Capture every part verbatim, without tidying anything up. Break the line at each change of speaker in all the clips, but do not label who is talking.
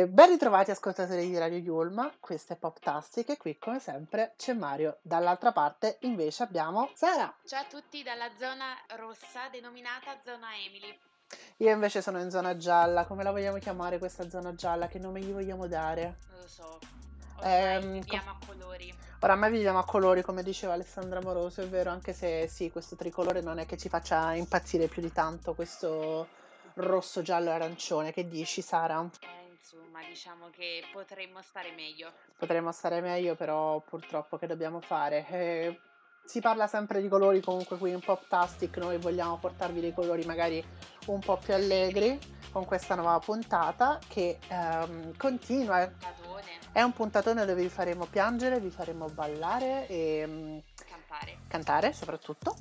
E ben ritrovati ascoltatori di Radio Yulm, questo è Poptastic e qui come sempre c'è Mario. Dall'altra parte invece abbiamo Sara.
Ciao a tutti dalla zona rossa denominata zona Emily.
Io invece sono in zona gialla. Come la vogliamo chiamare questa zona gialla? Che nome gli vogliamo dare?
Non lo so, ormai
Ehm,
viviamo
com-
a colori.
Oramai viviamo a colori, come diceva Alessandra Moroso, è vero, anche se sì, questo tricolore non è che ci faccia impazzire più di tanto, questo rosso, giallo e arancione. Che dici, Sara?
Eh, insomma, diciamo che potremmo stare meglio.
Potremmo stare meglio, però purtroppo che dobbiamo fare? Eh, si parla sempre di colori, comunque qui in Poptastic noi vogliamo portarvi dei colori magari un po' più allegri con questa nuova puntata che ehm, continua.
Puntatone,
È un puntatone dove vi faremo piangere, vi faremo ballare e mm,
cantare.
cantare soprattutto.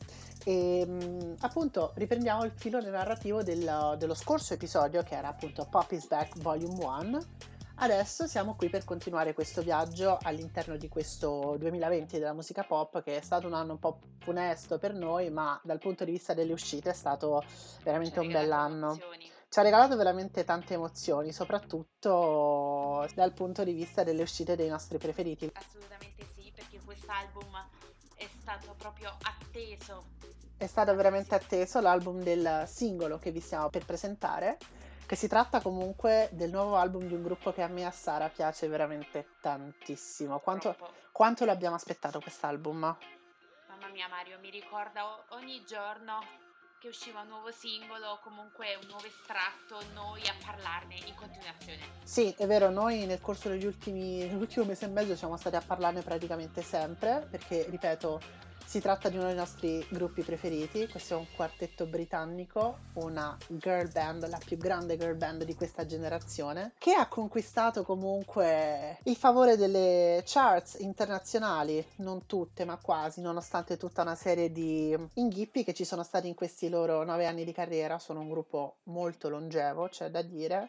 E mm, appunto riprendiamo il filone narrativo del- dello scorso episodio che era appunto Pop is Back Volume uno. Adesso siamo qui per continuare questo viaggio all'interno di questo duemilaventi della musica pop, che è stato un anno un po' funesto per noi, ma dal punto di vista delle uscite è stato veramente
Ci ha
un
regalato
bell'anno.
emozioni.
Ci ha regalato veramente tante emozioni, soprattutto dal punto di vista delle uscite dei nostri preferiti.
Assolutamente sì, perché quest'album è stato proprio atteso.
È stato veramente atteso l'album del singolo che vi stiamo per presentare, che si tratta comunque del nuovo album di un gruppo che a me e a Sara piace veramente tantissimo. Quanto,
Troppo.
quanto l'abbiamo aspettato quest'album?
Mamma mia Mario, mi ricorda o- ogni giorno che usciva un nuovo singolo o comunque un nuovo estratto, noi a parlarne in continuazione.
Sì, è vero, noi nel corso degli ultimi, dell'ultimo mese e mezzo siamo stati a parlarne praticamente sempre, perché, ripeto, si tratta di uno dei nostri gruppi preferiti. Questo è un quartetto britannico, una girl band, la più grande girl band di questa generazione, che ha conquistato comunque il favore delle charts internazionali, non tutte, ma quasi, nonostante tutta una serie di inghippi che ci sono stati in questi loro nove anni di carriera. Sono un gruppo molto longevo, c'è da dire,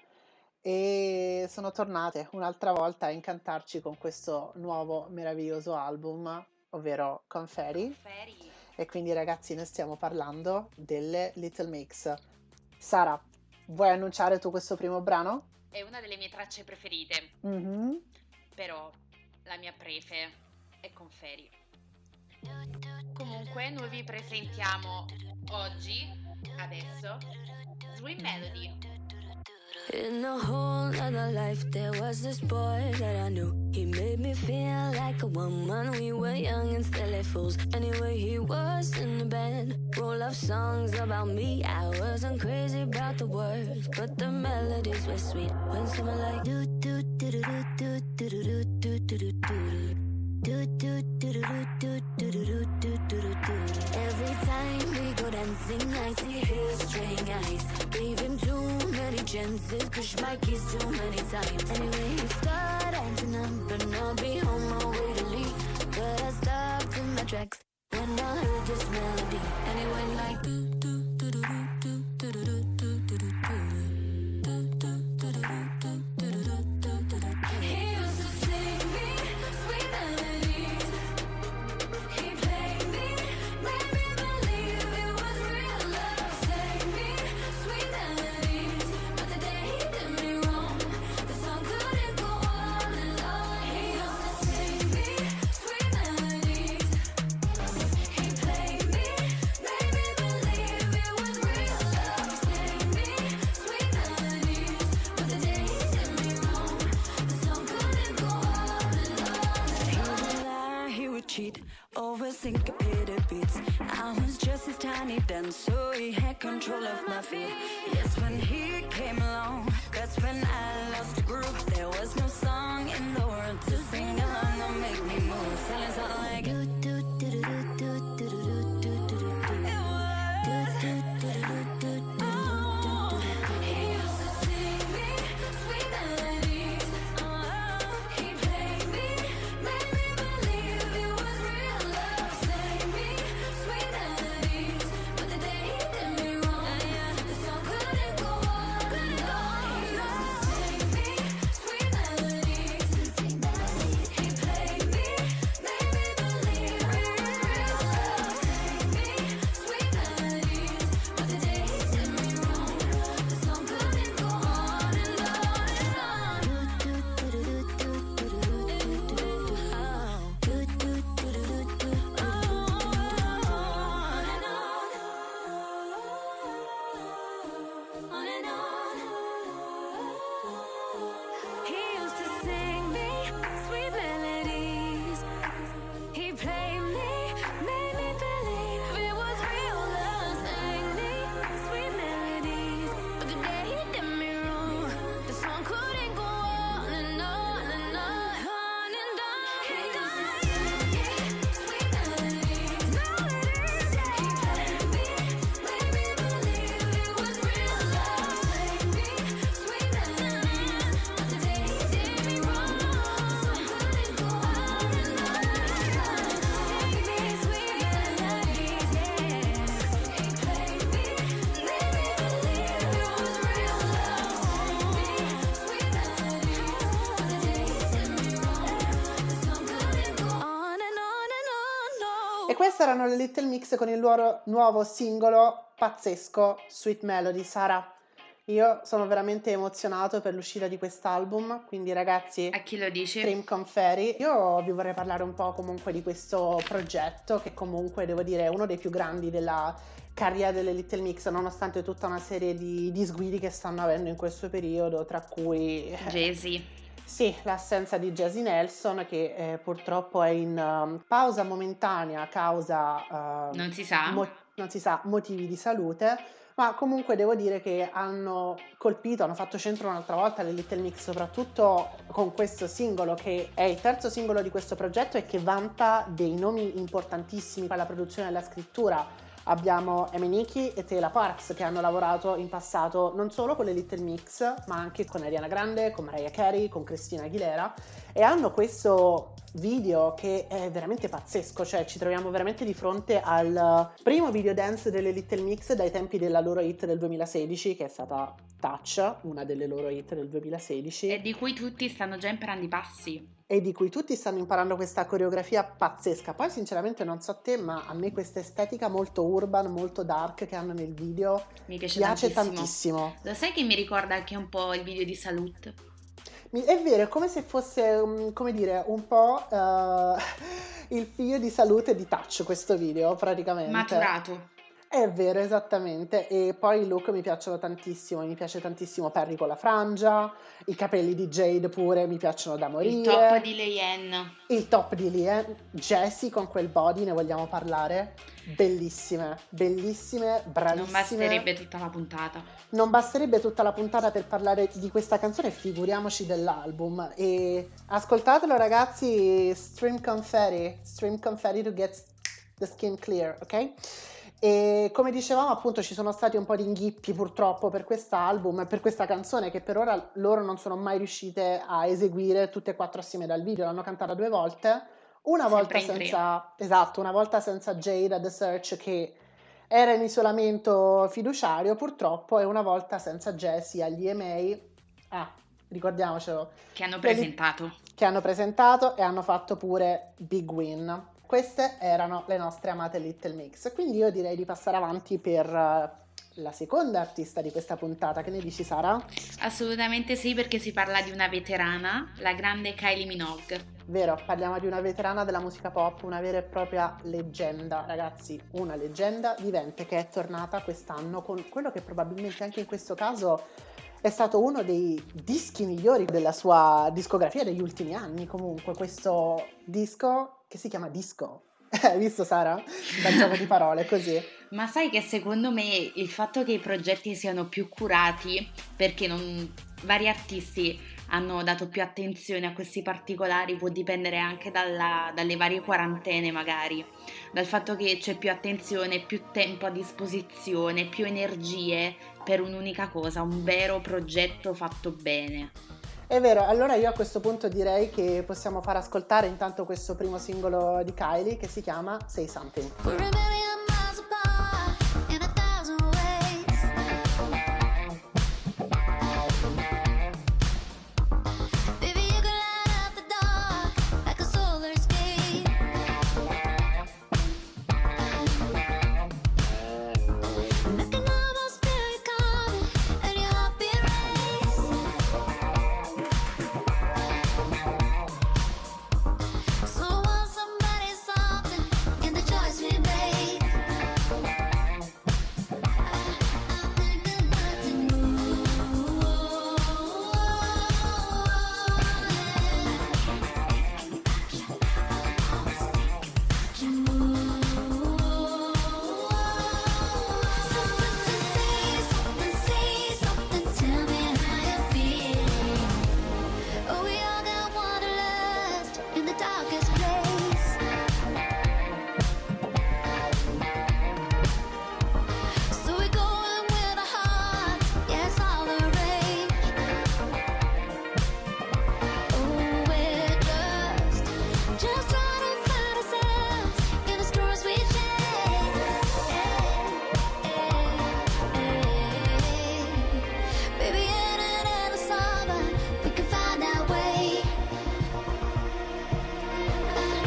e sono tornate un'altra volta a incantarci con questo nuovo meraviglioso album, ovvero Confetti.
Conferi.
E quindi ragazzi, noi stiamo parlando delle Little Mix. Sara, vuoi annunciare tu questo primo brano?
È una delle mie tracce preferite,
Mhm.
però la mia prefe è Conferi. Comunque noi vi presentiamo oggi, adesso, Sweet Melody.
In a whole other life, there was this boy that I knew. He made me feel like a woman. We were young and silly fools. Anyway, he was in the band. Roll of songs about me. I wasn't crazy about the words, but the melodies were sweet. When someone like do do do do do do do do do do do. Do do do do do do do do do do do. Every time we go dancing, I see his string eyes. Gave him too many chances, pushed my keys too many times. Anyway, he started acting up, and I'll be on my way to leave. But I stopped in my tracks when I heard this melody, and it went like do do do do do do do do do do do. He used to sing me sweet melodies. He played me, made me believe it was real love. Sang me sweet melodies, but the day he did me wrong, the song couldn't go on and on. He used to sing me sweet melodies. He played me, made me believe it was real love. Sang me sweet melodies, but the day he did me wrong, the song couldn't go on and on. He would lie, he would cheat, over syncopated beats. I was just his tiny dance, so he had control of my feet. Yes, when he came along, that's when I lost the groove. There was no song in the world to sing along or make me move. Silence all like do do do do do do do do do do do. He used to sing me sweet melodies. He played me, made me believe it was real love. Sang me sweet melodies, but the day he did me wrong, the song couldn't go on and on. He used to sing me sweet melodies.
E queste erano le Little Mix con il loro nuovo singolo pazzesco, Sweet Melody. Sara, io sono veramente emozionato per l'uscita di quest'album, quindi ragazzi,
A chi lo dici?
Stream Conferi. Io vi vorrei parlare un po' comunque di questo progetto che comunque devo dire è uno dei più grandi della carriera delle Little Mix, nonostante tutta una serie di disguidi che stanno avendo in questo periodo, tra cui eh,
Jay-Z.
sì, l'assenza di Jazzy Nelson che eh, purtroppo è in um, pausa momentanea a causa uh,
Non si sa.
mo- non si sa motivi di salute, ma comunque devo dire che hanno colpito, hanno fatto centro un'altra volta le Little Mix, soprattutto con questo singolo che è il terzo singolo di questo progetto e che vanta dei nomi importantissimi per la produzione e la scrittura. Abbiamo Emeniki e Taylor Parks che hanno lavorato in passato non solo con le Little Mix ma anche con Ariana Grande, con Mariah Carey, con Christina Aguilera, e hanno questo video che è veramente pazzesco, cioè ci troviamo veramente di fronte al primo video dance delle Little Mix dai tempi della loro hit del duemilasedici, che è stata Touch, una delle loro hit del duemilasedici.
E di cui tutti stanno già imparando i passi.
E di cui tutti stanno imparando questa coreografia pazzesca. Poi sinceramente non so te, ma a me questa estetica molto urban, molto dark che hanno nel video
Mi piace,
piace
tantissimo.
tantissimo.
Lo sai che mi ricorda anche un po' il video di Salute?
Mi- È vero, è come se fosse, um, come dire, un po' eh, il figlio di Salute e di Touch questo video praticamente.
Maturato.
È vero, esattamente. E poi i look mi piacciono tantissimo, mi piace tantissimo Perry con la frangia, i capelli di Jade pure mi piacciono da morire.
Il top di Leyen.
Il top di Lee, Jessie con quel body, ne vogliamo parlare? Bellissime, bellissime, bravissime.
Non basterebbe tutta la puntata.
Non basterebbe tutta la puntata per parlare di questa canzone, figuriamoci dell'album. E ascoltatelo ragazzi, Stream Confetti, Stream Confetti to get the skin clear, ok? E come dicevamo appunto ci sono stati un po' di inghippi purtroppo per quest'album e per questa canzone che per ora loro non sono mai riuscite a eseguire tutte e quattro assieme dal video, l'hanno cantata due volte, una
Sempre
volta
in tre.
senza, esatto, una volta senza Jade a The Search che era in isolamento fiduciario purtroppo e una volta senza Jessie agli E M A, ah, ricordiamocelo,
Che hanno
Le li-
presentato.
che hanno presentato e hanno fatto pure Big Win. Queste erano le nostre amate Little Mix, quindi io direi di passare avanti per eh, la seconda artista di questa puntata. Che ne dici Sara?
Assolutamente sì, perché si parla di una veterana, la grande Kylie Minogue.
Vero, parliamo di una veterana della musica pop, una vera e propria leggenda, ragazzi, una leggenda vivente che è tornata quest'anno con quello che probabilmente anche in questo caso è stato uno dei dischi migliori della sua discografia degli ultimi anni, comunque questo disco che si chiama Disco. Hai visto Sara? Dal gioco di parole, così.
Ma sai che secondo me il fatto che i progetti siano più curati, perché non, vari artisti hanno dato più attenzione a questi particolari, può dipendere anche dalla- dalle varie quarantene magari, dal fatto che c'è più attenzione, più tempo a disposizione, più energie per un'unica cosa, un vero progetto fatto bene.
È vero, allora io a questo punto direi che possiamo far ascoltare intanto questo primo singolo di Kylie che si chiama Say Something.
We're a million miles apart in a thousand ways. Baby, you can light up the dark like a solar escape. And I can almost feel you coming and your heartbeat race. So I want somebody, something in the choice we made. I'm thinking nothing new. Say something, tell me how you feel. Oh, we all got wanderlust in the darkest place. So we go in with our hearts, yes, all the rage. Oh, we're just, just trying to find ourselves in the stories we share. Baby, in an endless summer, we can find our way.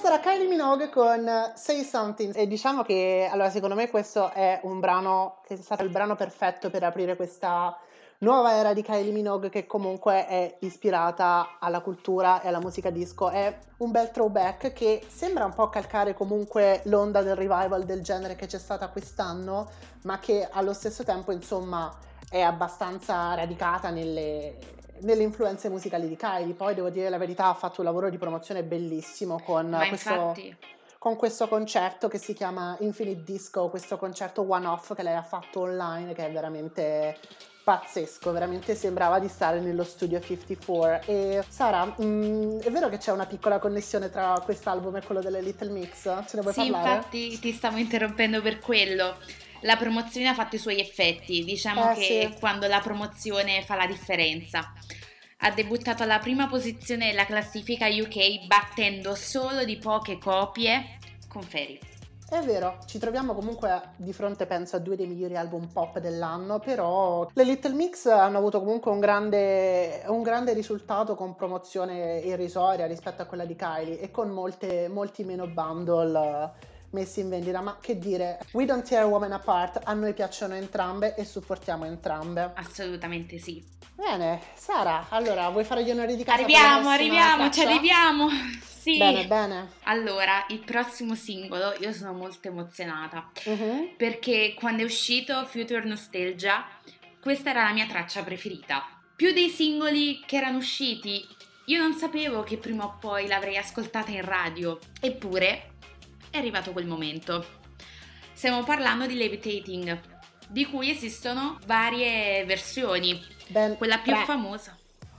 questa era Kylie Minogue con Say Something e diciamo che allora secondo me questo è un brano che è stato il brano perfetto per aprire questa nuova era di Kylie Minogue che comunque è ispirata alla cultura e alla musica disco. È un bel throwback che sembra un po' calcare comunque l'onda del revival del genere che c'è stata quest'anno, ma che allo stesso tempo insomma è abbastanza radicata nelle, nelle influenze musicali di Kylie. Poi devo dire la verità, ha fatto un lavoro di promozione bellissimo con
Ma
questo,
infatti,
con questo concerto che si chiama Infinite Disco, questo concerto one-off che lei ha fatto online, che è veramente pazzesco, veramente sembrava di stare nello studio cinquantaquattro. E Sara, mm, è vero che c'è una piccola connessione tra quest'album e quello delle Little Mix? Ce ne vuoi
sì,
parlare?
infatti ti stavo interrompendo per quello. La promozione ha fatto i suoi effetti, diciamo
Eh,
che
sì.
quando la promozione fa la differenza. Ha debuttato alla prima posizione della classifica U K battendo solo di poche copie con Fairy.
È vero, ci troviamo comunque di fronte, penso, a due dei migliori album pop dell'anno, però le Little Mix hanno avuto comunque un grande, un grande risultato con promozione irrisoria rispetto a quella di Kylie e con molte, molti meno bundle eh, messi in vendita. Ma che dire, We Don't Tear Women Apart, a noi piacciono entrambe e supportiamo entrambe.
Assolutamente sì.
Bene, Sara, allora vuoi fare gli onori di casa? per la
Arriviamo,
prossima
arriviamo, ci
traccia?
arriviamo. Sì.
Bene, bene.
Allora, il prossimo singolo, io sono molto emozionata
Mhm.
perché quando è uscito Future Nostalgia, questa era la mia traccia preferita. Più dei singoli che erano usciti, io non sapevo che prima o poi l'avrei ascoltata in radio, eppure è arrivato quel momento. Stiamo parlando di Levitating, di cui esistono varie versioni.
Ben,
Quella più
tre.
famosa.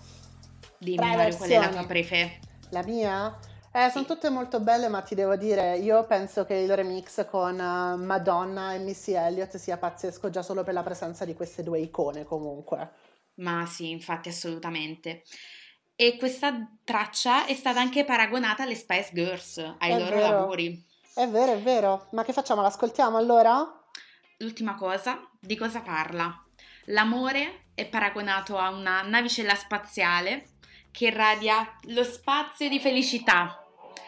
Dimmi
Tre
Mario, qual è la
versioni.
tua prefe?
La mia? Eh, sono
Sì.
tutte molto belle, ma ti devo dire, io penso che il remix con eh, Madonna e Missy Elliott sia pazzesco già solo per la presenza di queste due icone comunque.
Ma sì, infatti, assolutamente. E questa traccia è stata anche paragonata alle Spice Girls, ai
È
loro
vero,
lavori.
è vero, è vero. Ma che facciamo? L'ascoltiamo allora?
L'ultima cosa, di cosa parla? L'amore è paragonato a una navicella spaziale che irradia lo spazio di felicità.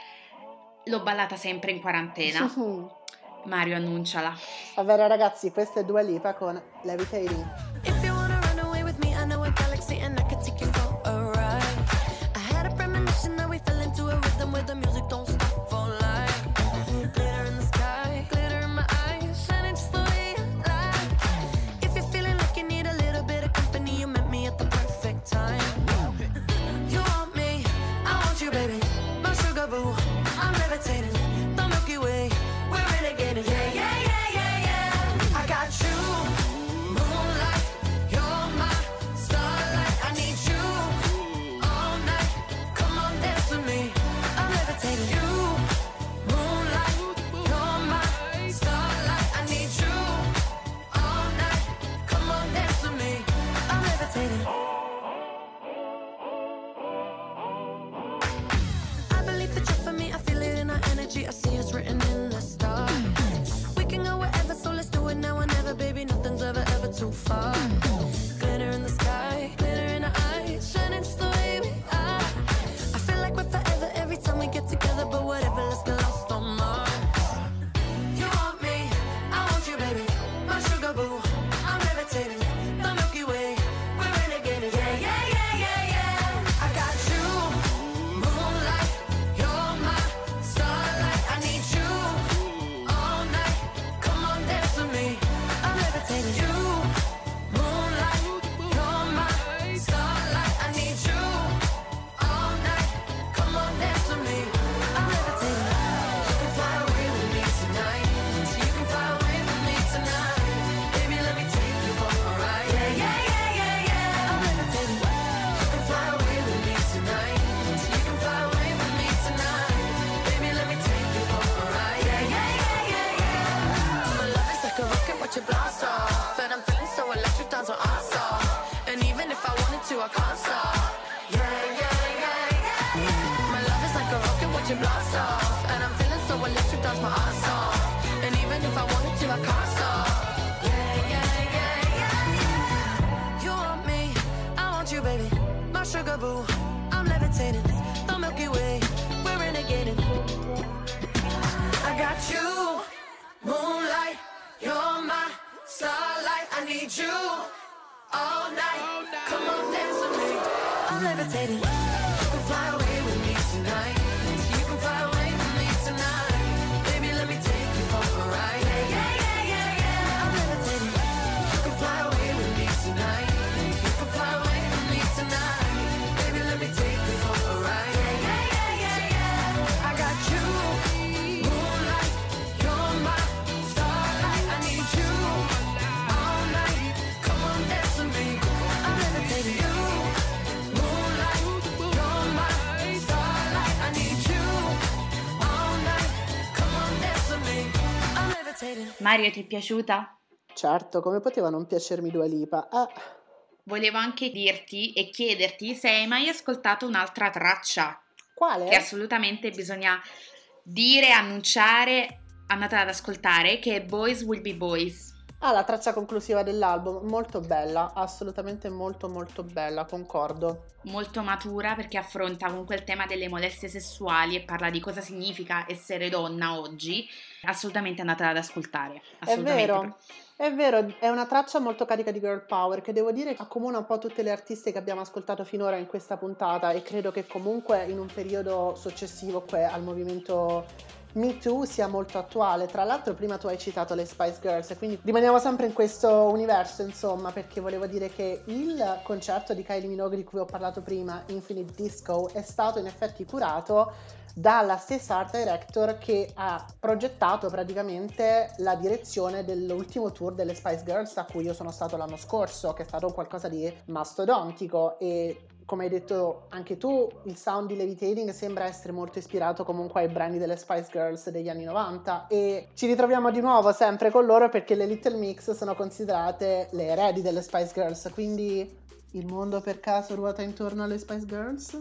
L'ho ballata sempre in quarantena. Mario, annunciala.
Va bene ragazzi, questa è Dua Lipa con Levitating.
If you wanna run away with me, I know a galaxy and I can take you for a ride. I had a premonition that we fell into a rhythm where the music don't stop for life. Glitter in the sky, glitter in my eyes, shining just the way I like. If you're feeling like you need a little bit of company, you met me at the perfect time. You want me, I want you, baby. My sugar boo, I'm levitating. The Milky Way, we're renegading. Yeah, yeah, yeah, yeah, yeah. I got you. Moonlight, you're my starlight. I need you all night. Come on, dance with me. I'm levitating. You, moonlight, you're my starlight. I need you all night. Come on, dance with me. I'm levitating. I believe that you're for me. I feel it in our energy. I see it's written in the stars. We can go wherever, so let's do it now or never, baby. Nothing's ever, ever too far. Glitter in the sky, glitter in our eyes, shining just the way we are. I feel like we're forever every time we get together, but whatever, let's get lost on Mars. You want me, I want you, baby. My sugar boo, I'm levitating. The Milky Way, we're renegading. Yeah, yeah, yeah, yeah, yeah. I got you, moonlight, you're my starlight. I need you all night. Come on, dance with me. I'm levitating. You, moonlight, you're my starlight. I need you all night. Come on, dance with me. I'm levitating. You can fly away with me tonight. So you can fly away with me tonight. Baby, starlight, I need you all night. Come on, dance with me. I'm levitating. You can fly away with me tonight. You can fly away with me tonight. Baby, let me take you for a ride. Yeah, yeah, yeah, yeah, yeah. I'm levitating. You can fly away with me tonight. You can fly away with me tonight. Baby, let me take you for a ride. Yeah, yeah, yeah, yeah, yeah. I got you, moonlight. You're my starlight. I need you all night. Come on, dance with me. I'm levitating. You, moonlight. You're my starlight. I need you all night. Come on, dance with me. I'm levitating.
Mario, ti è piaciuta?
Certo, come poteva non piacermi Dua Lipa? Ah,
Volevo anche dirti e chiederti se hai mai ascoltato un'altra traccia
quale?
che assolutamente bisogna dire, annunciare, andate ad ascoltare, che è Boys Will Be Boys.
Ah, la traccia conclusiva dell'album, molto bella, assolutamente molto molto bella, concordo.
Molto matura perché affronta comunque il tema delle molestie sessuali e parla di cosa significa essere donna oggi. Assolutamente andate ad ascoltare.
È
Assolutamente.
vero, è vero, è una traccia molto carica di girl power che devo dire accomuna un po' tutte le artiste che abbiamo ascoltato finora in questa puntata e credo che comunque in un periodo successivo que- al movimento Me Too sia molto attuale. Tra l'altro prima tu hai citato le Spice Girls e quindi rimaniamo sempre in questo universo, insomma, perché volevo dire che il concerto di Kylie Minogue di cui ho parlato prima, Infinite Disco, è stato in effetti curato dalla stessa art director che ha progettato praticamente la direzione dell'ultimo tour delle Spice Girls a cui io sono stato l'anno scorso, che è stato qualcosa di mastodontico. E come hai detto anche tu, il sound di Levitating sembra essere molto ispirato comunque ai brani delle Spice Girls degli anni novanta e ci ritroviamo di nuovo sempre con loro perché le Little Mix sono considerate le eredi delle Spice Girls, quindi il mondo per caso ruota intorno alle Spice Girls?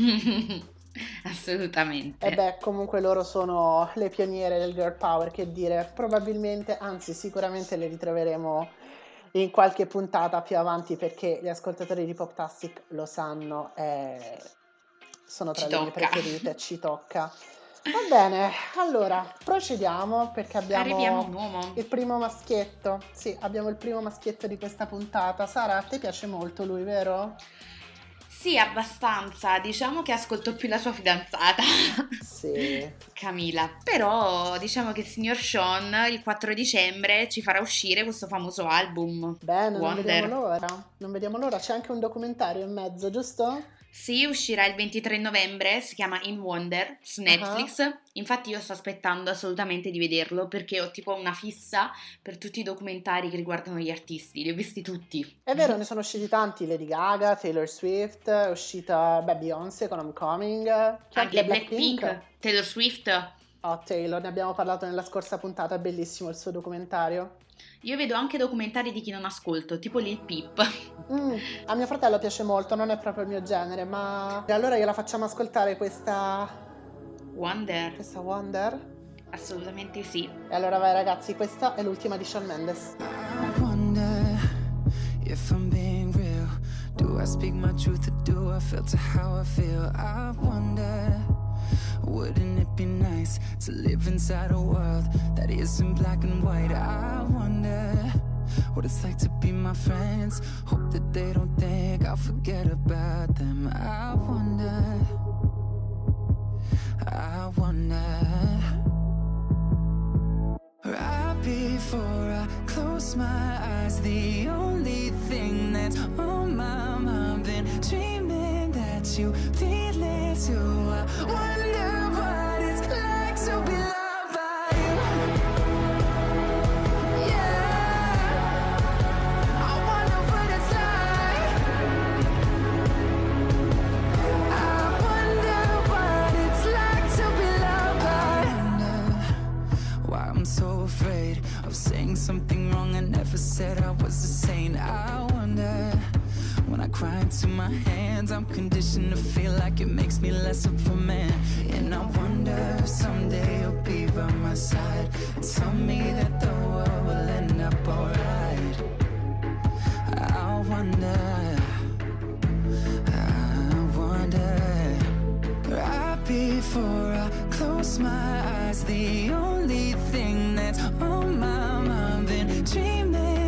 Assolutamente.
E beh, comunque loro sono le pioniere del girl power, che dire, probabilmente, anzi sicuramente le ritroveremo in qualche puntata più avanti perché gli ascoltatori di Poptastic lo sanno e sono tra
Ci
le mie
tocca.
preferite, ci tocca. Va bene, allora procediamo perché
Arriviamo
abbiamo
un uomo.
il primo maschietto. Sì, abbiamo il primo maschietto di questa puntata. Sara, a te piace molto lui, vero?
Sì, abbastanza. Diciamo che ascolto più la sua fidanzata,
Sì.
Camila. Però diciamo che il signor Sean il quattro dicembre ci farà uscire questo famoso album.
Bene, non
Wonder.
vediamo l'ora. Non vediamo l'ora, c'è anche un documentario in mezzo, giusto?
Sì, uscirà il ventitré novembre, si chiama In Wonder su Netflix. Infatti io sto aspettando assolutamente di vederlo perché ho tipo una fissa per tutti i documentari che riguardano gli artisti, li ho visti tutti.
È vero, ne sono usciti tanti, Lady Gaga, Taylor Swift, è uscita beh, Beyoncé con Homecoming, c'è
Anche Blackpink, Taylor Swift.
Oh, Taylor, ne abbiamo parlato nella scorsa puntata, è bellissimo il suo documentario.
Io vedo anche documentari di chi non ascolto, tipo Lil Peep.
Mm, a mio fratello piace molto, non è proprio il mio genere, ma allora gliela facciamo ascoltare questa,
Wonder,
questa Wonder?
assolutamente sì.
E allora vai ragazzi, questa è l'ultima di Shawn Mendes.
I wonder if I'm being real. Do I speak my truth or do I filter how I feel? I wonder, wouldn't it be nice to live inside a world that isn't black and white? I wonder what it's like to be my friends. Hope that they don't think I'll forget about them. I wonder, I wonder. Right before I close my eyes, the only thing that's on my mind, been dreaming that you feel it too. I wonder what it's like to be loved by you. Yeah, I wonder what it's like. I wonder what it's like to be loved by you. I wonder why I'm so afraid of saying something wrong I never said I was a saint. I wonder when I cry into my hands, I'm conditioned to feel like it makes me less of a man. And I wonder if someday you'll be by my side and tell me that the world will end up alright. I wonder, I wonder. Right before I close my eyes, the only thing that's on my mind, been dreaming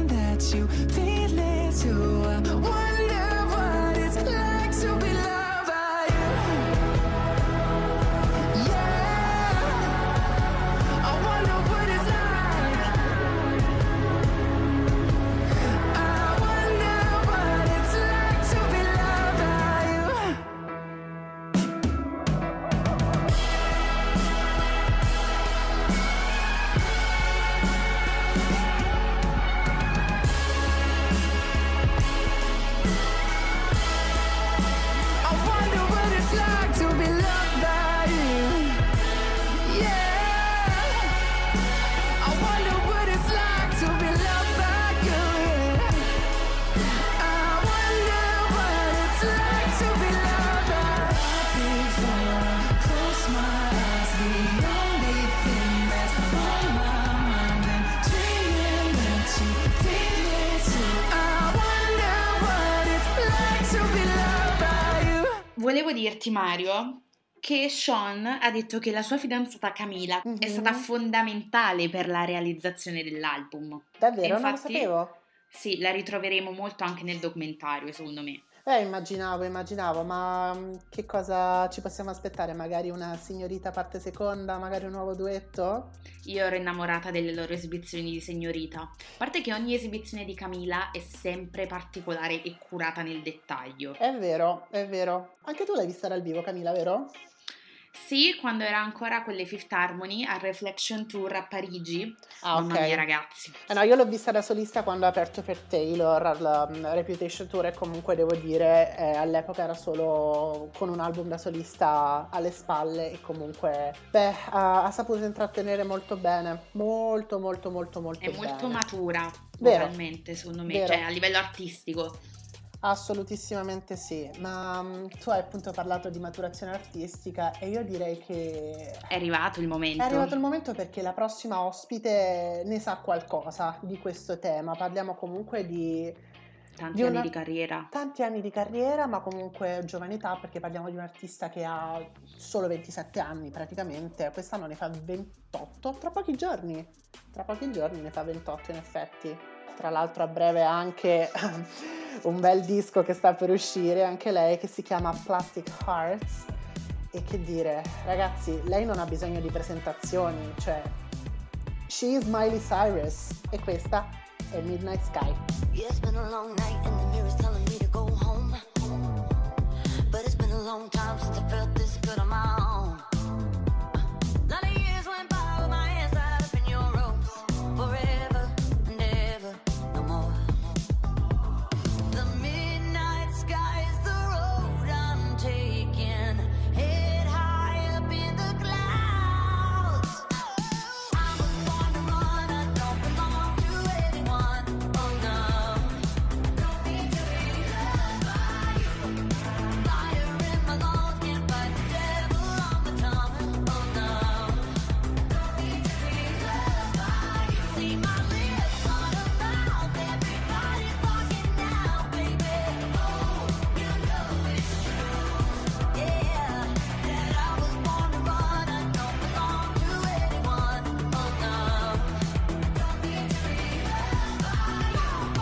volevo dirti, Mario, che Sean ha detto che la sua fidanzata Camila
Mhm.
è stata fondamentale per la realizzazione dell'album.
Davvero? Non lo
Infatti-
sapevo.
Sì, la ritroveremo molto anche nel documentario, secondo me.
Eh, immaginavo, immaginavo, ma mm, che cosa ci possiamo aspettare? Magari una signorita parte seconda, magari un nuovo duetto?
Io ero innamorata delle loro esibizioni di Signorita. A parte che ogni esibizione di Camila è sempre particolare e curata nel dettaglio.
È vero, è vero. Anche tu l'hai vista dal vivo, Camila, vero?
Sì, quando era ancora con le Fifth Harmony al Reflection Tour a Parigi.
Ah,
Mamma
ok.
mia, ragazzi.
Eh no, io l'ho vista da solista quando ha aperto per Taylor al um, Reputation Tour e comunque devo dire eh, all'epoca era solo con un album da solista alle spalle e comunque beh, ha, ha saputo intrattenere molto bene, molto molto molto molto
È molto
bene.
matura,
Vero.
vocalmente, secondo me,
Vero.
cioè a livello artistico.
Assolutissimamente sì, ma mm, tu hai appunto parlato di maturazione artistica e io direi che
È arrivato il momento.
è arrivato il momento perché la prossima ospite ne sa qualcosa di questo tema. Parliamo comunque di
Tanti
di
anni
una-
di carriera.
tanti anni di carriera, ma comunque giovane età, perché parliamo di un artista che ha solo ventisette anni praticamente. Quest'anno ne fa ventotto, tra pochi giorni. Tra pochi giorni ne fa ventotto in effetti. Tra l'altro a breve ha anche un bel disco che sta per uscire, anche lei, che si chiama Plastic Hearts. E che dire, ragazzi, lei non ha bisogno di presentazioni, cioè she is Miley Cyrus e questa è Midnight Sky.
Yeah, it's been a long night and the mirror's telling me to go home. But it's been a long time since I felt this good on my own. Lot of years went by with my hands tied up in your ropes. Forever and ever, no more. The midnight sky is the road I'm taking. Head high up in the clouds. I was born to run, I don't belong to anyone. Oh no, don't need to be loved by you. Fire in my lungs, can't fight the devil on my tongue. Oh no, don't need to be loved by you. See my lips on a mouth, everybody's talking now, baby. Oh, you know it's true, yeah, that I was born to run, I don't belong to anyone. Oh no, don't need to be loved by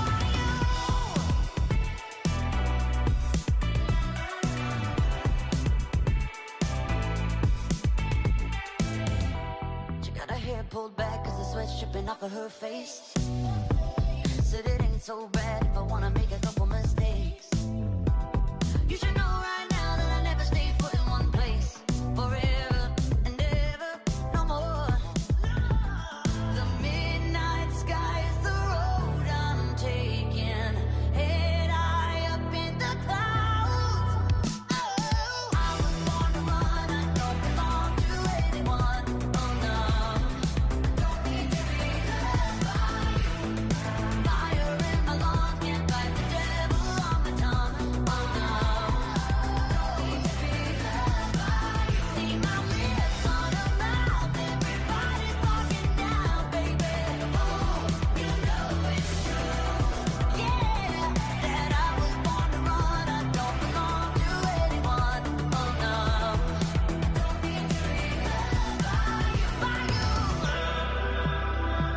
you. She got her hair pulled back cause the sweat's dripping off of her face. Said it ain't so bad if I wanna make a couple mistakes. You should know right now that I never stay put in one place. Forever and ever, no more. The midnight sky is the road I'm taking. Head high up in the clouds. Oh, I was born to run, I don't belong to anyone. Oh no, don't need to be loved by you. Fire in my lungs, can't fight the devil on my tongue. Oh no, don't need to be loved by you. See my lips on a mouth, everybody's talking now, baby. Oh, you know it's true, yeah, that I was born to run, I don't belong to anyone. Oh no, don't need to be loved by you, by you.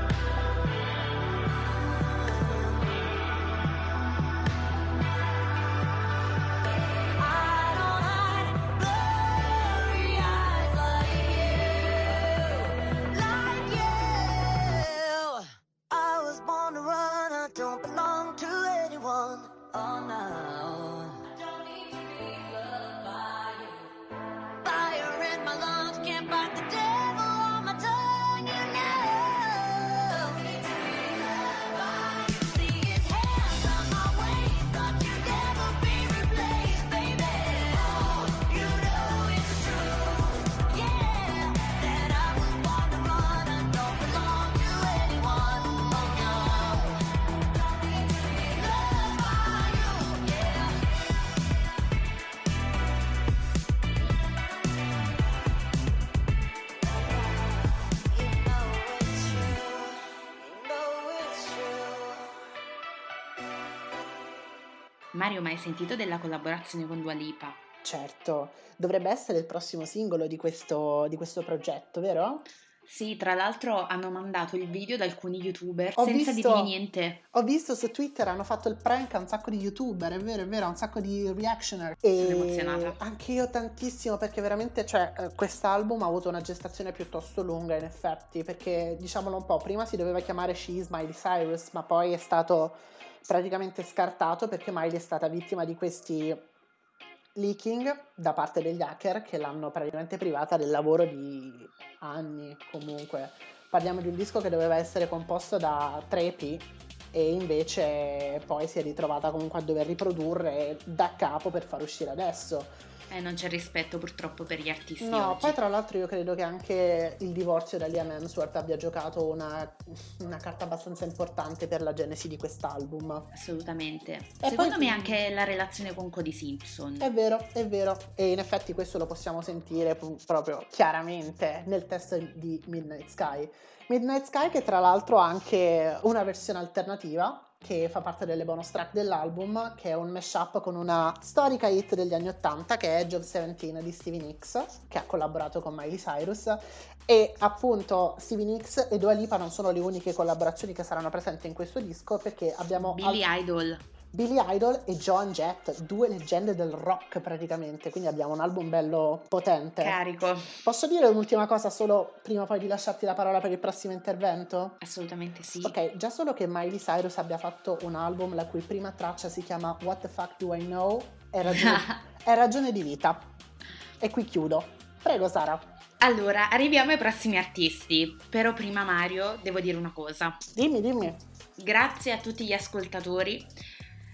I don't hide blurry eyes like you, like you. I was born to run, I don't belong to anyone. Oh no, don't need to be loved by you. Fire in my lungs, can't fight the devil on my tongue. You know, don't need to be loved by you. See his hands on my waist, thought you'd never be replaced, baby. Oh, you know it's true, yeah, that I was born to run, I don't belong to anyone. Oh no, don't need to be loved by you, yeah. You know it's true, you know it's true.
Mario, ma hai sentito della collaborazione con Dua Lipa?
certo, dovrebbe essere il prossimo singolo di questo, di questo progetto, vero?
Sì, tra l'altro hanno mandato il video da alcuni youtuber
Ho
senza
visto-
dirgli niente.
Ho visto su Twitter, hanno fatto il prank a un sacco di youtuber, è vero, è vero, a un sacco di reactioner.
Sono
E
emozionata.
anche io tantissimo, perché veramente, cioè, eh, quest'album ha avuto una gestazione piuttosto lunga, in effetti, perché, diciamolo un po', prima si doveva chiamare She Is Miley Cyrus, ma poi è stato praticamente scartato perché Miley è stata vittima di questi leaking da parte degli hacker che l'hanno praticamente privata del lavoro di anni. Comunque parliamo di un disco che doveva essere composto da tre E P e invece poi si è ritrovata comunque a dover riprodurre da capo per far uscire adesso.
Eh, non c'è rispetto purtroppo per gli artisti
No,
oggi.
poi tra l'altro io credo che anche il divorzio da Liam Hemsworth abbia giocato una, una carta abbastanza importante per la genesi di quest'album.
Assolutamente.
E
Secondo
poi-
me anche la relazione con Cody Simpson.
È vero, è vero, e in effetti questo lo possiamo sentire pu- proprio chiaramente nel testo di Midnight Sky. Midnight Sky che tra l'altro ha anche una versione alternativa che fa parte delle bonus track dell'album, che è un mashup con una storica hit degli anni ottanta che è Edge of Seventeen di Stevie Nicks, che ha collaborato con Miley Cyrus, e appunto Stevie Nicks e Dua Lipa non sono le uniche collaborazioni che saranno presenti in questo disco, perché abbiamo
Billy
al-
Idol.
Billy Idol e Joan Jett, due leggende del rock praticamente, quindi abbiamo un album bello potente.
Carico.
Posso dire un'ultima cosa solo prima poi di lasciarti la parola per il prossimo intervento?
Assolutamente sì.
Ok, già solo che Miley Cyrus abbia fatto un album la cui prima traccia si chiama What the Fuck Do I Know è ragione, è ragione di vita. E qui chiudo. Prego Sara.
Allora, arriviamo ai prossimi artisti. Però prima, Mario, devo dire una cosa.
Dimmi, dimmi.
Grazie a tutti gli ascoltatori.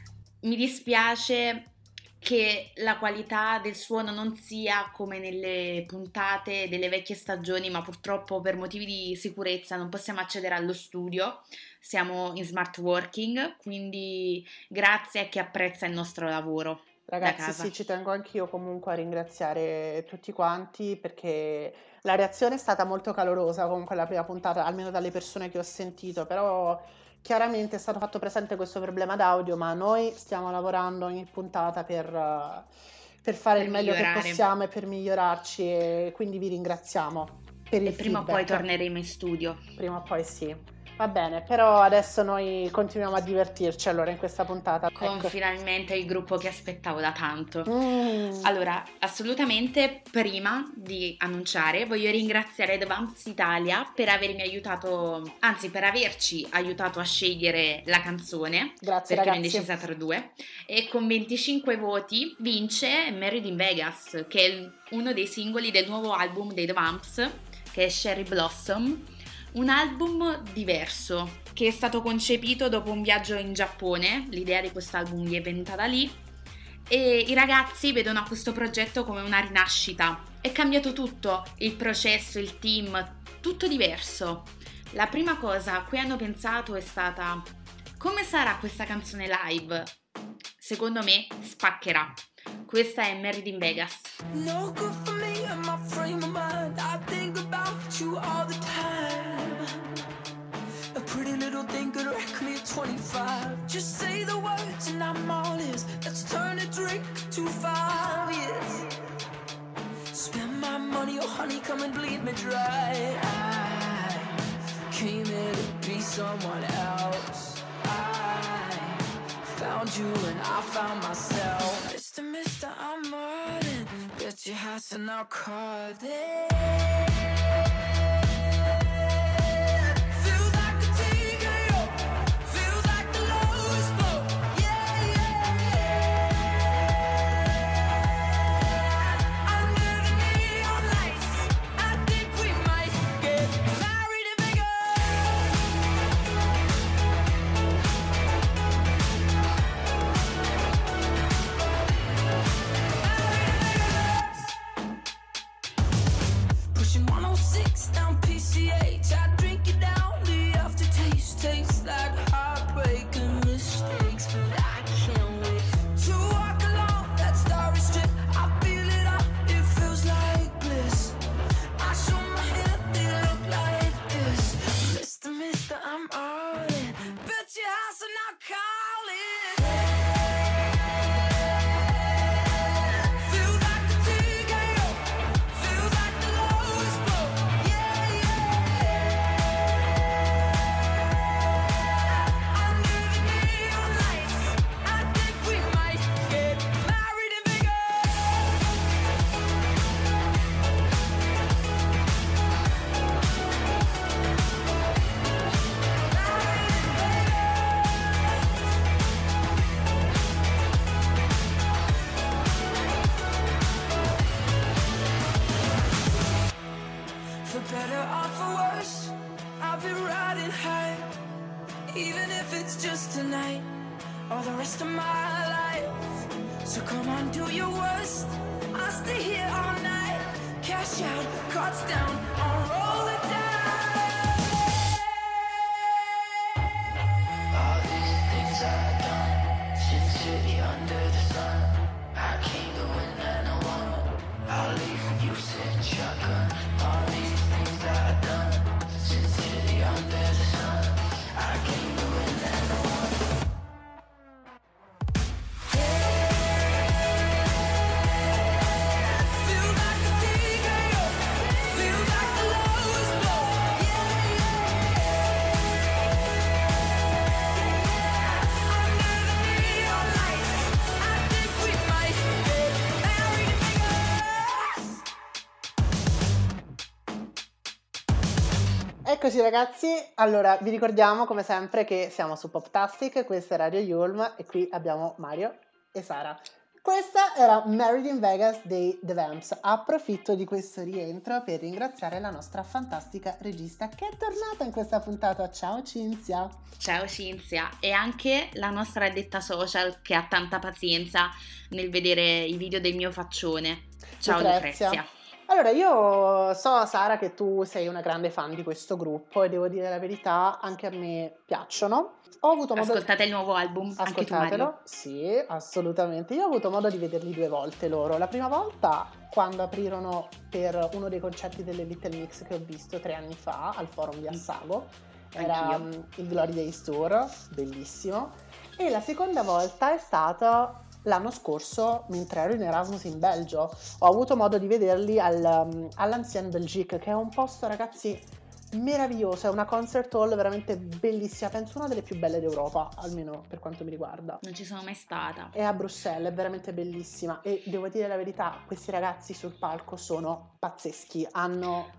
Mi dispiace che la qualità del suono non sia come nelle puntate delle vecchie stagioni, ma purtroppo per motivi di sicurezza non possiamo accedere allo studio. Siamo in smart working, quindi grazie a chi apprezza il nostro lavoro. Da
Ragazzi,
casa.
sì, ci tengo anch'io comunque a ringraziare tutti quanti perché la reazione è stata molto calorosa comunque la prima puntata, almeno dalle persone che ho sentito, però chiaramente è stato fatto presente questo problema d'audio, ma noi stiamo lavorando ogni puntata per, eh, per fare
Per
il meglio che
migliorare.
possiamo e per migliorarci e quindi vi ringraziamo per il
E prima o poi
feedback.
torneremo in studio.
Prima o poi sì. Va bene, però adesso noi continuiamo a divertirci allora in questa puntata.
Con
Ecco.
finalmente il gruppo che aspettavo da tanto.
Mm.
Allora, assolutamente prima di annunciare voglio ringraziare The Vamps Italia per avermi aiutato, anzi per averci aiutato a scegliere la canzone,
Grazie
perché ne ho
ragazzi.
indecisa tra due, e con venticinque voti vince Married in Vegas, che è il- uno dei singoli del nuovo album dei The Vamps, che è Cherry Blossom. Un album diverso, che è stato concepito dopo un viaggio in Giappone, l'idea di quest'album gli è venuta da lì, e i ragazzi vedono questo progetto come una rinascita. È cambiato tutto, il processo, il team, tutto diverso. La prima cosa a cui hanno pensato è stata: come sarà questa canzone live? Secondo me spaccherà. Questa è Married in Vegas.
No good for me and my frame of mind. I think about you all the time. A pretty little thing could wreck me at twenty-five. Just say the words and I'm all ears. Let's turn a drink to five years. Spend my money, oh honey, come and bleed me dry. I came here to be someone else. I found you and I found myself. Mister Mister, I'm running. Bet your house and I'll call it. Feels like a T K O. Feels like the lowest blow. Yeah, yeah, yeah. Under the neon lights, I think we might get married in Vegas. Pushing one oh six down P C H. I drink it down, the aftertaste tastes like heartbreak and mistakes. But I can't wait to walk along that starry strip. I feel it all, it feels like bliss. I show my hand, they look like this. Mister Mister, I'm all in. Bet your house and I'll call it. Feels like it's just tonight or the rest of my life. So come on, do your worst. I'll stay here all night. Cash out, cards down, I'll roll the dice. All these things I've done, sincerely under the sun. I came to win and I won. I'll leave when you sit shotgun. All these things I've done, sincerely under the sun. I came to win and I won. Feel like a tiger, feel like the lowest blow. Under the neon lights, I think we might get married in Vegas.
Eccoci ragazzi, allora vi ricordiamo come sempre che siamo su Poptastic, questa è Radio Yulm e qui abbiamo Mario e Sara. Questa era Married in Vegas dei The Vamps. Approfitto di questo rientro per ringraziare la nostra fantastica regista che è tornata in questa puntata. Ciao Cinzia!
Ciao Cinzia, e anche la nostra addetta social che ha tanta pazienza nel vedere i video del mio faccione. Ciao
Lucrezia.
Lucrezia.
Allora, io so, Sara, che tu sei una grande fan di questo gruppo e devo dire la verità, anche a me piacciono. Ho avuto modo
Ascoltate il nuovo album, anche tu Mario.
Ascoltatelo, sì, assolutamente. Io ho avuto modo di vederli due volte loro. La prima volta quando aprirono per uno dei concerti delle Little Mix che ho visto tre anni fa al Forum di Assago. Era
Anch'io.
um, il Glory Days Tour, bellissimo. E la seconda volta è stata l'anno scorso, mentre ero in Erasmus in Belgio. Ho avuto modo di vederli al, um, all'Ancienne Belgique, che è un posto, ragazzi, meraviglioso. È una concert hall veramente bellissima, penso una delle più belle d'Europa, almeno per quanto mi riguarda.
Non ci sono mai stata.
È a Bruxelles, è veramente bellissima e devo dire la verità, questi ragazzi sul palco sono pazzeschi, hanno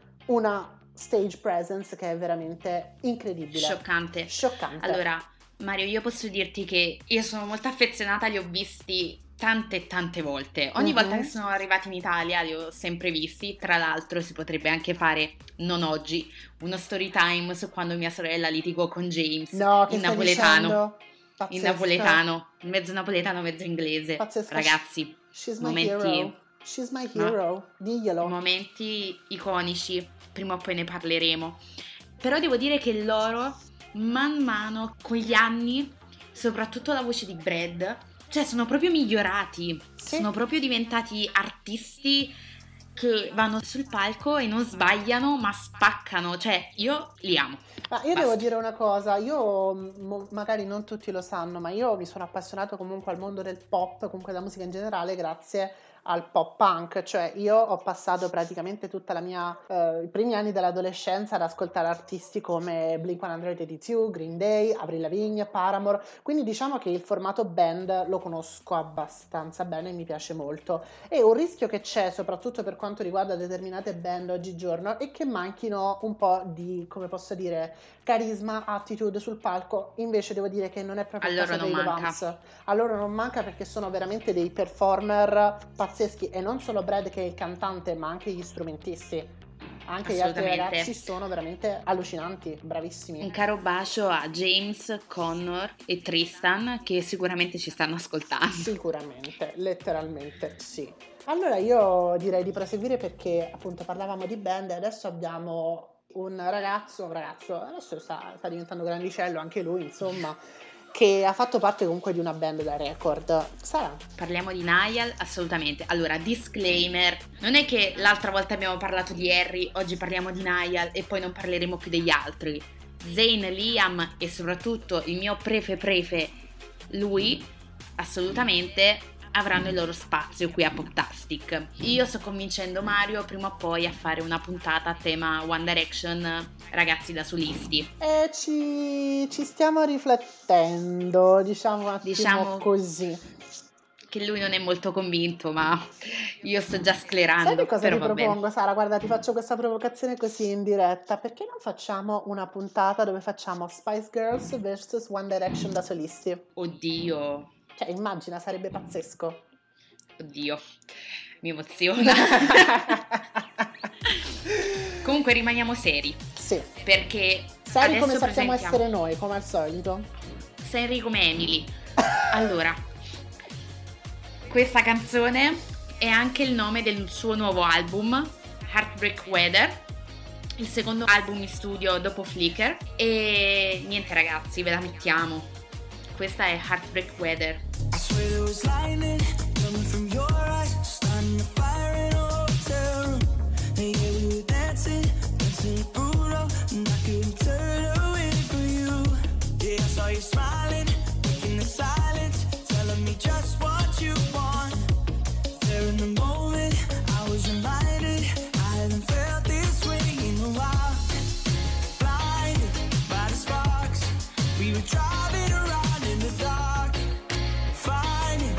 una stage presence che è veramente incredibile.
Scioccante.
Scioccante.
Allora, Mario, io posso dirti che io sono molto affezionata, li ho visti tante e tante volte. Ogni
Mhm.
volta che sono arrivati in Italia li ho sempre visti. Tra l'altro si potrebbe anche fare, non oggi, uno story time su quando mia sorella litigò con James
No, che
in
stai
napoletano.
dicendo?
In
Pazzesca.
napoletano, mezzo napoletano, mezzo inglese.
Pazzesca.
Ragazzi,
She's my
momenti-
hero. She's my
No.
hero. Diglielo.
momenti iconici, prima o poi ne parleremo. Però devo dire che loro, man mano, con gli anni, soprattutto la voce di Brad, cioè sono proprio migliorati,
Sì.
sono proprio diventati artisti che vanno sul palco e non sbagliano, ma spaccano, cioè io li amo.
Ma io
Basta.
devo dire una cosa, io mo- magari non tutti lo sanno, ma io mi sono appassionato comunque al mondo del pop, comunque della musica in generale, grazie al pop punk, cioè io ho passato praticamente tutta la mia, eh, i primi anni dell'adolescenza ad ascoltare artisti come Blink centottantadue, Green Day, Avril Lavigne, Paramore, quindi diciamo che il formato band lo conosco abbastanza bene e mi piace molto. E un rischio che c'è, soprattutto per quanto riguarda determinate band oggigiorno, è che manchino un po' di, come posso dire, carisma, attitude sul palco. Invece devo dire che non è proprio
A
il
loro
caso
non
dei The
manca.
Vamps. A loro non manca perché sono veramente dei performer pazzeschi, e non solo Brad che è il cantante, ma anche gli strumentisti. Anche gli altri
Assolutamente.
ragazzi sono veramente allucinanti,
Un
bravissimi.
caro bacio a James, Connor e Tristan che sicuramente ci stanno ascoltando.
Sicuramente, letteralmente sì. Allora io direi di proseguire perché appunto parlavamo di band e adesso abbiamo un ragazzo, un ragazzo, adesso sta, sta diventando grandicello anche lui, insomma, che ha fatto parte comunque di una band da record. Sara?
Parliamo di Niall? Assolutamente. Allora, disclaimer, non è che l'altra volta abbiamo parlato di Harry, oggi parliamo di Niall e poi non parleremo più degli altri. Zayn, Liam e soprattutto il mio prefe prefe, lui, assolutamente avranno il loro spazio qui a Poptastic. Io sto convincendo Mario prima o poi a fare una puntata a tema One Direction, ragazzi da solisti.
E ci, ci stiamo riflettendo, diciamo un attimo
Diciamo-
così.
Che lui non è molto convinto, ma io sto già sclerando.
Sai che cosa
però
ti
va bene.
propongo, Sara? Guarda, ti faccio questa provocazione così in diretta. Perché non facciamo una puntata dove facciamo Spice Girls versus One Direction da solisti?
Oddio,
Cioè, immagina, sarebbe pazzesco.
oddio, mi emoziona. Comunque rimaniamo seri,
Sì,
perché
Sari come
Adesso
sappiamo
presentiamo.
essere noi, come al solito.
Sari come Emily. Allora, questa canzone è anche il nome del suo nuovo album, Heartbreak Weather, il secondo album in studio dopo Flicker. E niente ragazzi, ve la mettiamo. Questa è Heartbreak Weather.
I swear there was lightning coming from your eyes, starting a fire in a hotel room. And yeah, we were dancing, dancing brutal, and I couldn't turn away from you. Yeah, I saw you smiling, breaking the silence, telling me just what you want. There in the moment, I was reminded I hadn't felt this way in a while. Blinded by the sparks, we were driving around in the dark, finding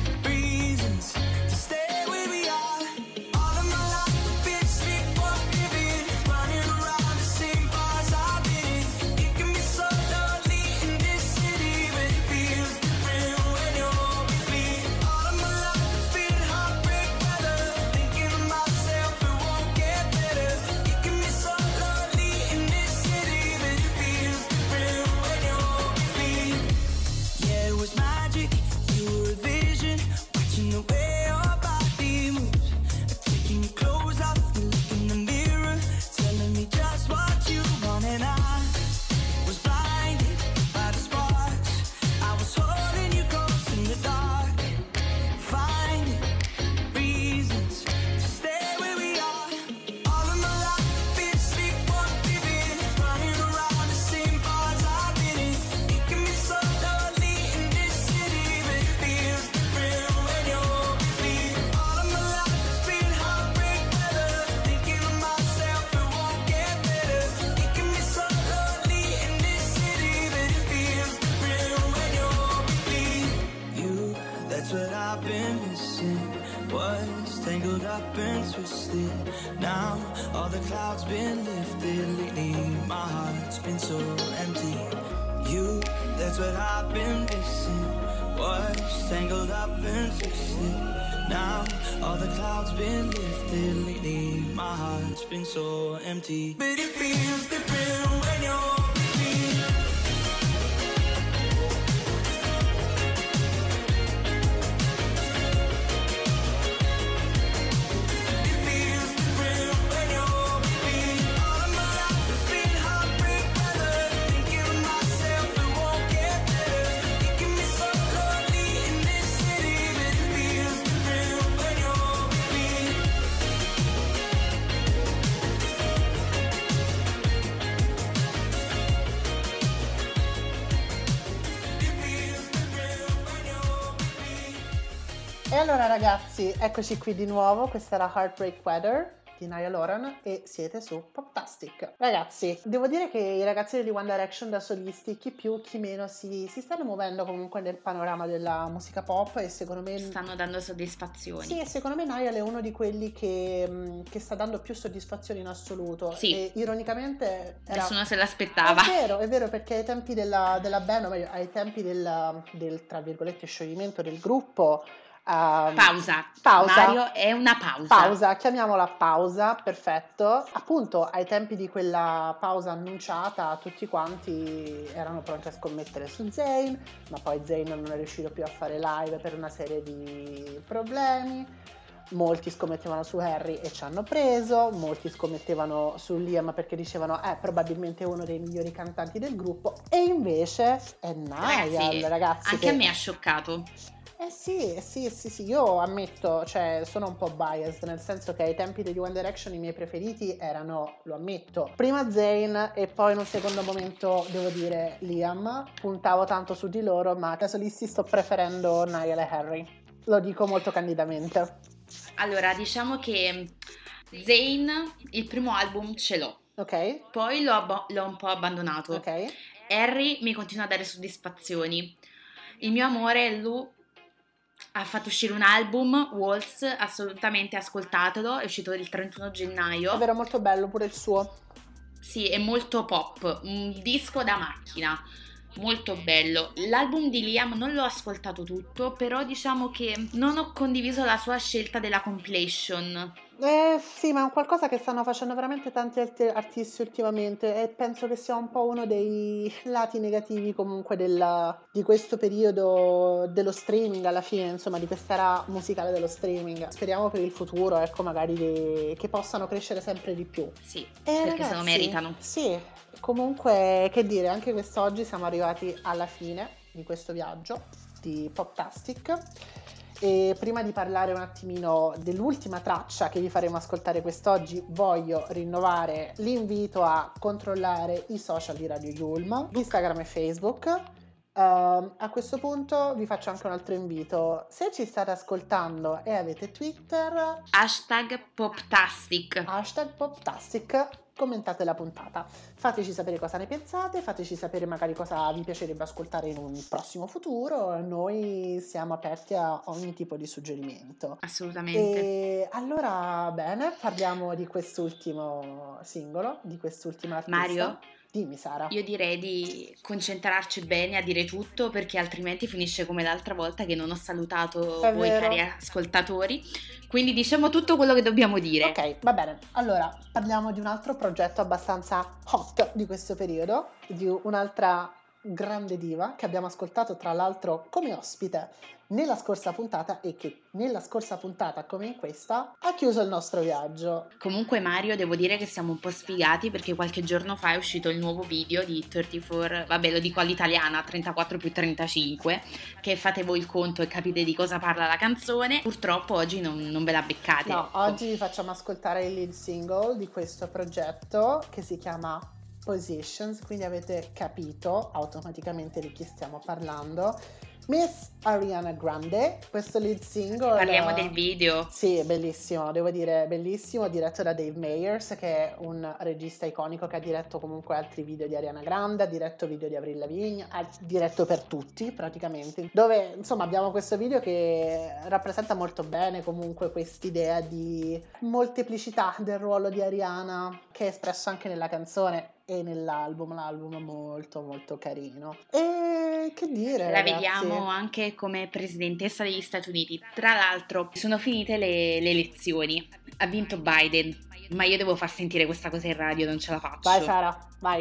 reasons to stay where we are. All of my life I've been sleepwalking, running around the same bars I've been in. It can be so lonely in this city, but it feels different when you're with me. All of my life it's been heartbreak weather, thinking to myself it won't get better. It can be so lonely in this city, but it feels different when you're with me. Yeah, it was magic, you were a vision, watching the way your body moves, taking your clothes off, you look in the mirror, telling me just what you want. And I was blinded by the sparks, I was holding you close in the dark, finding reasons to stay where we are. All of my life I've been sleepwalking, running around the same bars I've been in. It can be so lonely in this city, but it feels different when you're with me. All of my life it's been heartbreak weather, thinking to myself it won't get better. It can be so lonely in this city, but it feels different when you're with me. You, that's what I've been missing, was tangled up and twisted. Now all the clouds been lifted lately, my heart's been so empty. You, that's what I've been missing, was tangled up and twisted. Now all the clouds been lifted lately, my heart's been so empty. But it feels different when you're with me. It feels different when you're with me. All of my life it's been heartbreak weather, thinking to myself it won't get better. It can be so lonely in this city, but it feels different when you're with me. It feels different when you're with me.
E allora ragazzi, eccoci qui di nuovo, questa era Heartbreak Weather di Niall Horan e siete su Poptastic. Ragazzi, devo dire che i ragazzi di One Direction da solisti, chi più chi meno, si, si stanno muovendo comunque nel panorama della musica pop e secondo me...
Stanno dando soddisfazioni.
Sì, e secondo me Niall è uno di quelli che, mh, che sta dando più soddisfazioni in assoluto.
Sì.
E ironicamente era...
Nessuno se l'aspettava.
È vero, è vero, perché ai tempi della, della band, o meglio, ai tempi del, del, tra virgolette, scioglimento del gruppo... ehm,
Pausa.
Pausa.
Mario, è una pausa.
Pausa, chiamiamola pausa, perfetto. Appunto, ai tempi di quella pausa annunciata, tutti quanti erano pronti a scommettere su Zayn, ma poi Zayn non è riuscito più a fare live per una serie di problemi. Molti scommettevano su Harry e ci hanno preso, molti scommettevano su Liam perché dicevano è probabilmente uno dei migliori cantanti del gruppo, e invece è Niall,
Ragazzi,
ragazzi.
anche
che-
a me ha scioccato.
Eh sì, eh sì, sì, sì, io ammetto, cioè sono un po' biased, nel senso che ai tempi degli One Direction i miei preferiti erano, lo ammetto, prima Zayn e poi in un secondo momento, devo dire, Liam. Puntavo tanto su di loro, ma da solisti sto preferendo Niall e Harry. Lo dico molto candidamente.
Allora, diciamo che Zayn, il primo album ce l'ho,
Ok?
poi l'ho, abbo- l'ho un po' abbandonato.
Ok?
Harry mi continua a dare soddisfazioni. Il mio amore, lui ha fatto uscire un album, Waltz, assolutamente ascoltatelo, è uscito il trentuno gennaio.
È vero, molto bello pure il suo.
Sì, è molto pop, un disco da macchina, molto bello. L'album di Liam non l'ho ascoltato tutto, però diciamo che non ho condiviso la sua scelta della compilation.
Eh, sì, ma è un qualcosa che stanno facendo veramente tanti alti- artisti ultimamente e penso che sia un po' uno dei lati negativi comunque della- di questo periodo dello streaming alla fine, insomma, di quest'era musicale dello streaming. Speriamo per il futuro, ecco, magari di- che possano crescere sempre di più.
Sì,
E
perché se lo
ragazzi,
meritano.
sì, comunque, che dire, anche quest'oggi siamo arrivati alla fine di questo viaggio di Poptastic. E prima di parlare un attimino dell'ultima traccia che vi faremo ascoltare quest'oggi, voglio rinnovare l'invito a controllare i social di Radio Yulm, Instagram e Facebook. Ehm, a questo punto vi faccio anche un altro invito. Se ci state ascoltando e avete Twitter,
Hashtag Poptastic.
hashtag Poptastic, commentate la puntata. Fateci sapere cosa ne pensate, fateci sapere magari cosa vi piacerebbe ascoltare in un prossimo futuro. Noi siamo aperti a ogni tipo di suggerimento.
Assolutamente.
E allora, bene, parliamo di quest'ultimo singolo, di quest'ultima artista.
Mario?
Dimmi, Sara.
Io direi di concentrarci bene a dire tutto, perché altrimenti finisce come l'altra volta che non ho salutato
È
voi
vero.
cari ascoltatori. Quindi diciamo tutto quello che dobbiamo dire.
Ok, va bene. Allora, parliamo di un altro progetto abbastanza hot di questo periodo, di un'altra grande diva che abbiamo ascoltato tra l'altro come ospite nella scorsa puntata e che nella scorsa puntata, come in questa, ha chiuso il nostro viaggio.
Comunque Mario, devo dire che siamo un po' sfigati perché qualche giorno fa è uscito il nuovo video di trentaquattro, vabbè lo dico all'italiana, trentaquattro più trentacinque, che fate voi il conto e capite di cosa parla la canzone. Purtroppo oggi non, non ve la beccate.
No,
ecco.
oggi vi facciamo ascoltare il lead single di questo progetto che si chiama Positions, quindi avete capito automaticamente di chi stiamo parlando. Miss Ariana Grande, questo lead single.
Parliamo del video.
Sì, è bellissimo, devo dire bellissimo, diretto da Dave Meyers, che è un regista iconico che ha diretto comunque altri video di Ariana Grande, ha diretto video di Avril Lavigne, ha diretto per tutti praticamente, dove insomma abbiamo questo video che rappresenta molto bene comunque quest'idea di molteplicità del ruolo di Ariana, che è espresso anche nella canzone e nell'album, l'album è molto molto carino. E che dire,
La
ragazzi?
vediamo anche come presidentessa degli Stati Uniti. Tra l'altro sono finite le, le elezioni, ha vinto Biden, ma io devo far sentire questa cosa in radio, non ce la faccio.
Vai Sara, vai.
I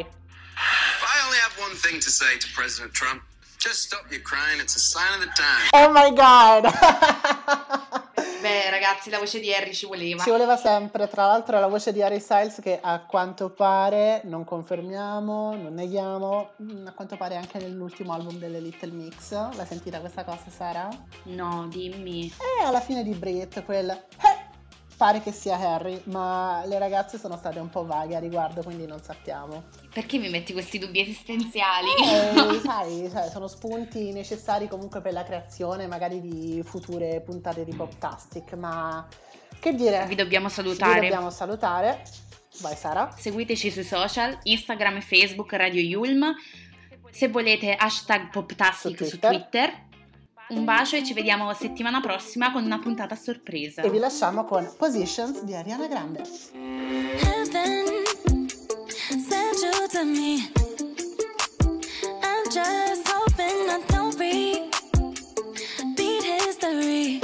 only have one thing to say to President Trump. Just stop your crying, it's a sign of the time.
Oh my god!
Beh ragazzi, la voce di Harry ci voleva.
Ci voleva sempre, tra l'altro è la voce di Harry Styles che a quanto pare, non confermiamo, non neghiamo, mm, a quanto pare anche nell'ultimo album delle Little Mix. L'hai sentita questa cosa, Sara?
No, dimmi.
E alla fine di Brit, quel eh, pare che sia Harry, ma le ragazze sono state un po' vaghe a riguardo, quindi non sappiamo.
Perché mi metti questi dubbi esistenziali?
Eh, sai, cioè, sono spunti necessari comunque per la creazione magari di future puntate di Poptastic, ma che dire?
Vi dobbiamo
Vi
salutare.
dobbiamo salutare. Vai Sara.
Seguiteci sui social, Instagram e Facebook Radio Yulm. Se volete hashtag Poptastic
Su
su
Twitter.
Twitter. Un bacio e ci vediamo settimana prossima con una puntata a sorpresa.
E vi lasciamo con Positions di Ariana Grande.
Heaven sent you to me. I'm just hoping I don't repeat history.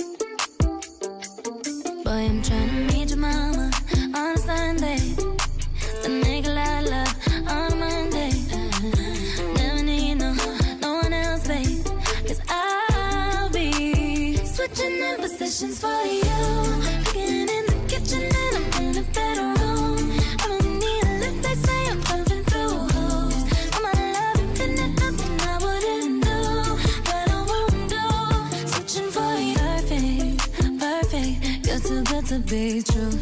Boy, I'm trying to meet your mama on a Sunday. The nigga I love on a Monday. Never need no, no one else, babe. Cause I'll be switching in positions for you. Cooking in the kitchen and I'm in the bedroom. I don't need a lift, they say I'm pumping through holes. I'm a love infinite, nothing I wouldn't do, but I won't do. Switching for you, perfect, perfect. You're too good to be true.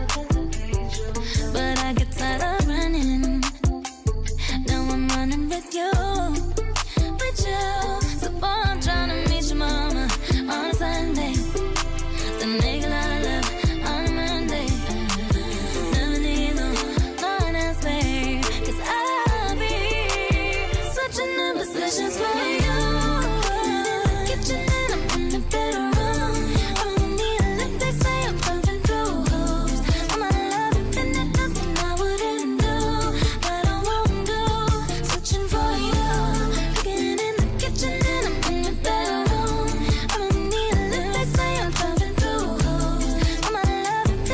But I get tired of running. Now I'm running with you, with you. So boy, I'm trying to meet your mama on a Sunday. The nigga I love on a Monday. Never need no, no one else, babe. Cause I'll be switching the positions for you. Kitchen and I'm in the bedroom. I don't need a lift, they say I'm pumping through holes. I'm a love infinite, nothing I wouldn't do, but I won't do. Switching for you. Cooking in the kitchen and I'm in the bedroom. I don't need a lift, they say I'm pumping through holes. I'm a love infinite,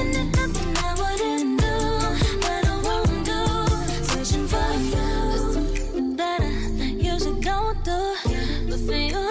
everything you